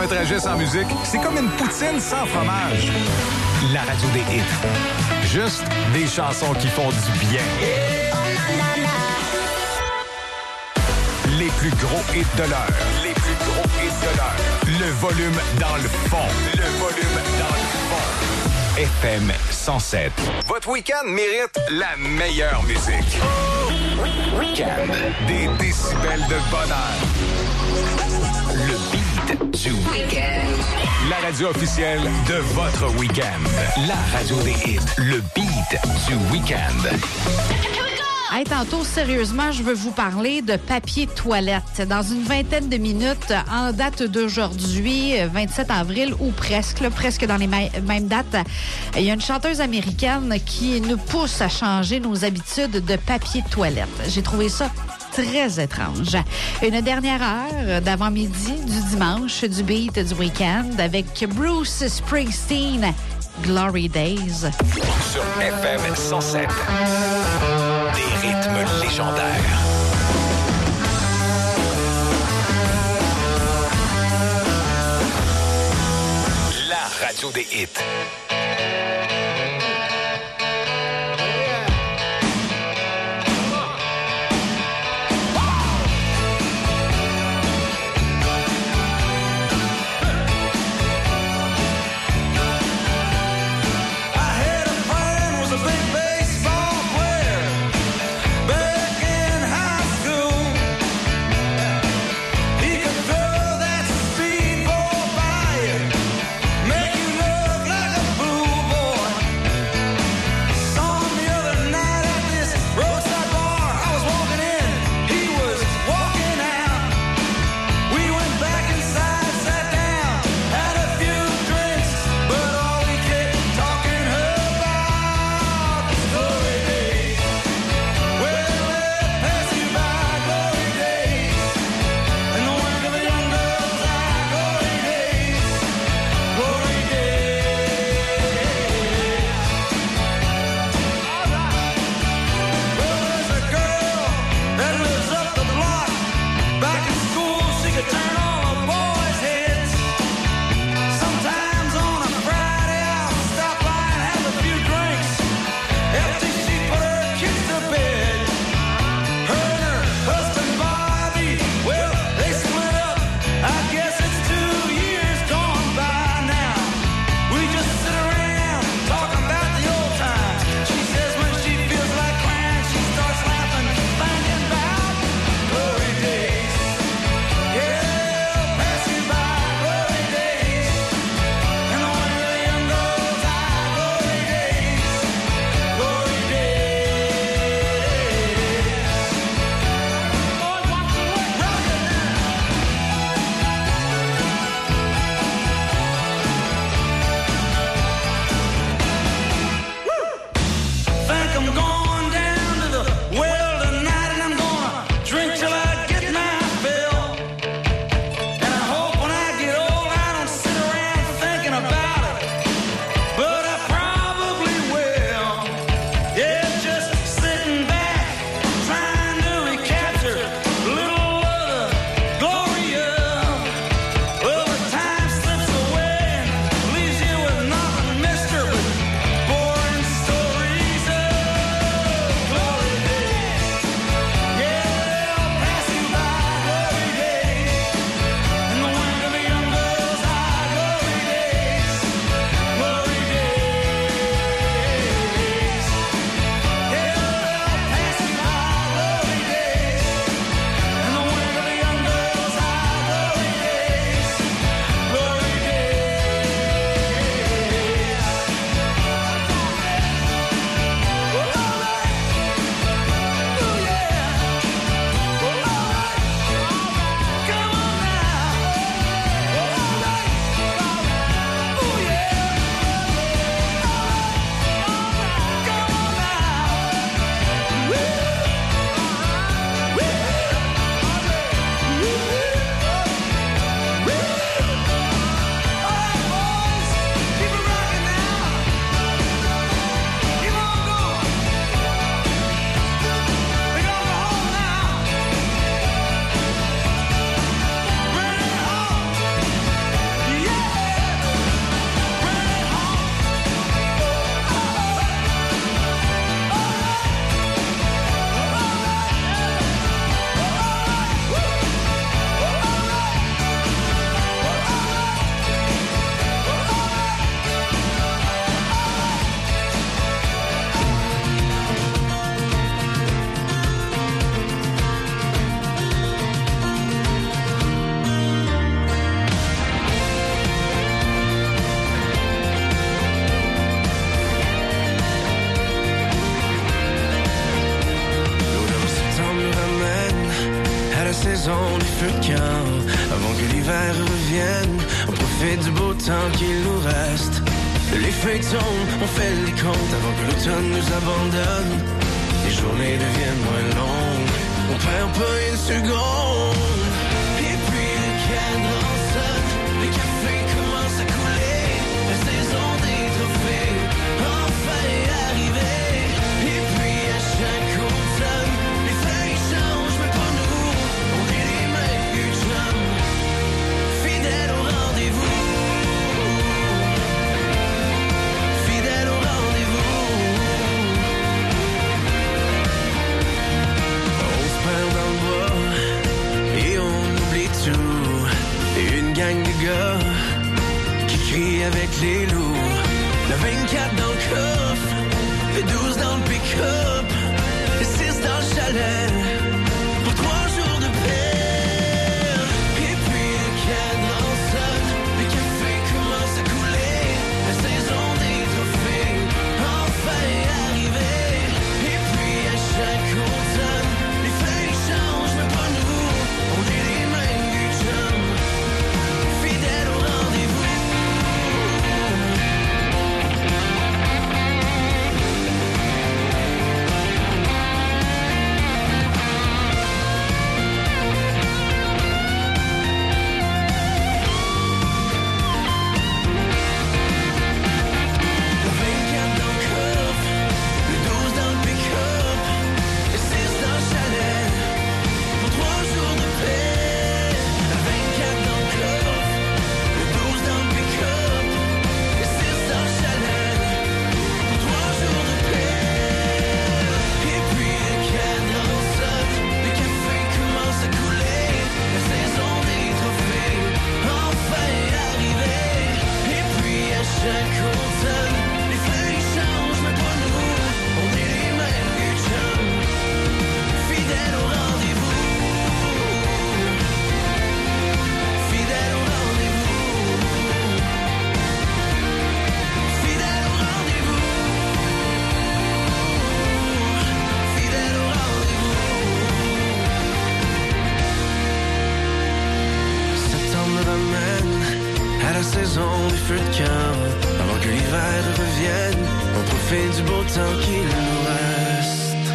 un trajet sans musique, c'est comme une poutine sans fromage. La radio des hits. Juste des chansons qui font du bien. Les plus gros hits de l'heure. Les plus gros hits de l'heure. Le volume dans le fond. Le volume dans le fond. FM 107. Votre week-end mérite la meilleure musique. Week-end. Des décibels de bonheur. Le beat du week-end. La radio officielle de votre week-end. La radio des hits. Le beat du week-end. Hey, tantôt, sérieusement, je veux vous parler de papier toilette. Dans une vingtaine de minutes, en date d'aujourd'hui, 27 avril, ou presque, là, presque dans les mêmes dates, il y a une chanteuse américaine qui nous pousse à changer nos habitudes de papier de toilette. J'ai trouvé ça très étrange. Une dernière heure d'avant-midi du dimanche, du beat du week-end, avec Bruce Springsteen, Glory Days. Sur FM 107. Des rythmes légendaires. La radio des hits. Make you look like a feu de camp. Avant que l'hiver revienne, on profite du beau temps qu'il nous reste. Les feuilles tombent, on fait les comptes avant que l'automne nous abandonne. Les journées deviennent moins longues, on perd pas une seconde. Et puis le cadran sonne, le café commence à couler. La saison des trophées enfin est arrivée. Et puis à chaque automne, les feuilles changent, mais pas nous. On est les mêmes que chums, fidèles au rendez-vous. Fidèles au rendez-vous. On se perd dans le bois et on oublie tout. Et une gang de gars qui crient avec les loups. Le 24 dans le coffre, le 12 dans le pick-up, le 6 dans le chalet, pour 3 jours de paix. Et puis le cadran sonne, le café commence à couler. La saison des trophées enfin est arrivée. Et puis à chaque automne, les feuilles changent, mais pas nous. On est les mêmes que chums, fidèles au rendez-vous. Le 24 dans le coffre, le 12 dans le pick-up, le 6 dans le chalet, pour 3 jours de paix. Le 24 dans le coffre, le 12 dans le pick-up, le 6 dans le chalet, pour 3 jours de paix. Et puis le cadran sonne, le café commence à couler. La saison des trophées enfin est arrivée. Et puis à chaque automne, les feuilles changent, mais pas nous. On est les mêmes que chums, fidèles au rendez-vous. Fidèles au rendez-vous. Fidèles au rendez-vous. Fidèles au rendez-vous. Septembre ramène à la saison des feux de camp. Avant que l'hiver revienne, on profite du beau temps qu'il nous reste.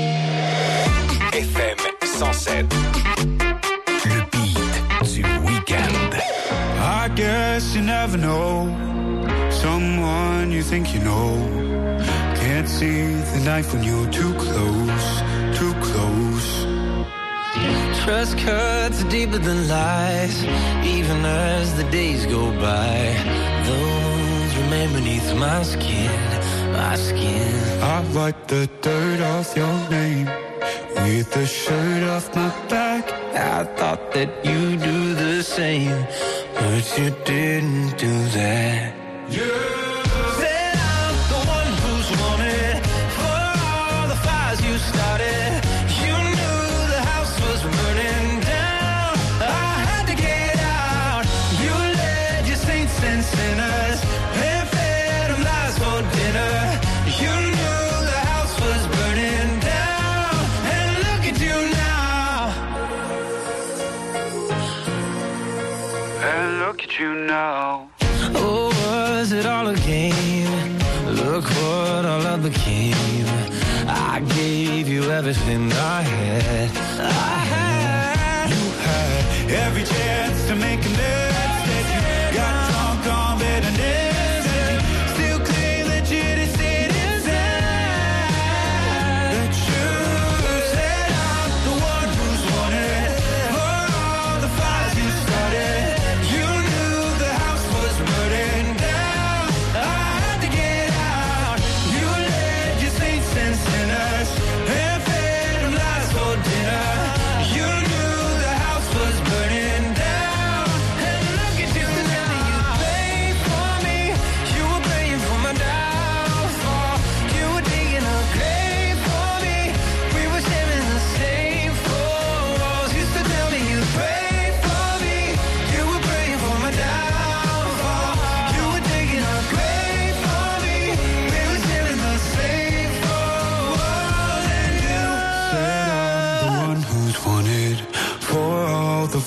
FM 107. Le beat du week-end. I guess you never know someone you think you know. Can't see the knife when you're too close, too close. Trust cuts deeper than lies, even as the days go by. Those remain beneath my skin, my skin. I wipe the dirt off your name with the shirt off my back. I thought that you'd do the same, but you didn't do that. Said I'm the one who's wanted for all the fires you started. You knew the house was burning down. I had to get out. You led your saints and sinners and fed them lies for dinner. You knew the house was burning down, and look at you now. And look at you now. Oh, was it all a game? Look what all of became. I gave you everything I had. You had every chance to make amends. That you got drunk on bitterness. And you still claim that you didn't see it inside. That you said I'm the one who's wanted for all the fires you started. You knew the house was burning down. I had to get out. You led your saints and sinners and fed them lies for dinner. You knew the house was burning down, and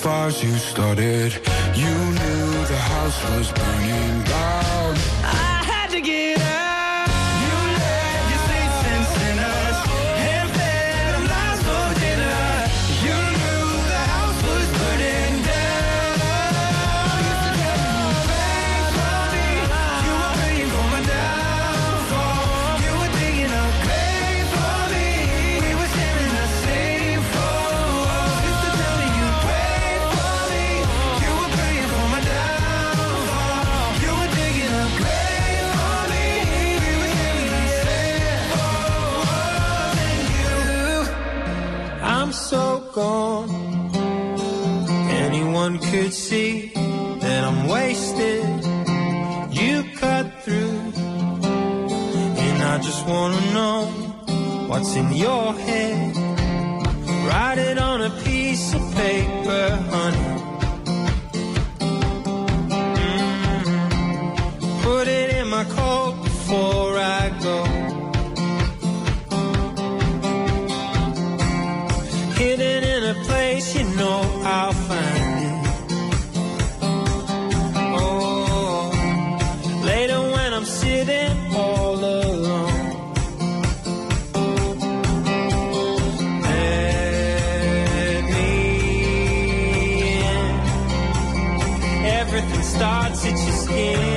fires you started. You knew the house was burning down. I had to get out. You left your saints and sinners and fed them lies for dinner. You knew the house was burning down. You used to tell me you prayed for me. You were praying for my downfall. You were digging a grave for me. We were sharing the same floor. You used to tell me you prayed for me. You were praying for my downfall. You were digging a grave for me. We were sharing the same floor. And you, I'm so gone. Anyone could see that I'm wasted. You cut through, and I just wanna know what's in your head. Write it on a piece of paper, honey. Put it in my coat before I go. Hidden in a place you know I'll find it. Oh, later when I'm sitting all alone, let me in. Everything starts at your skin.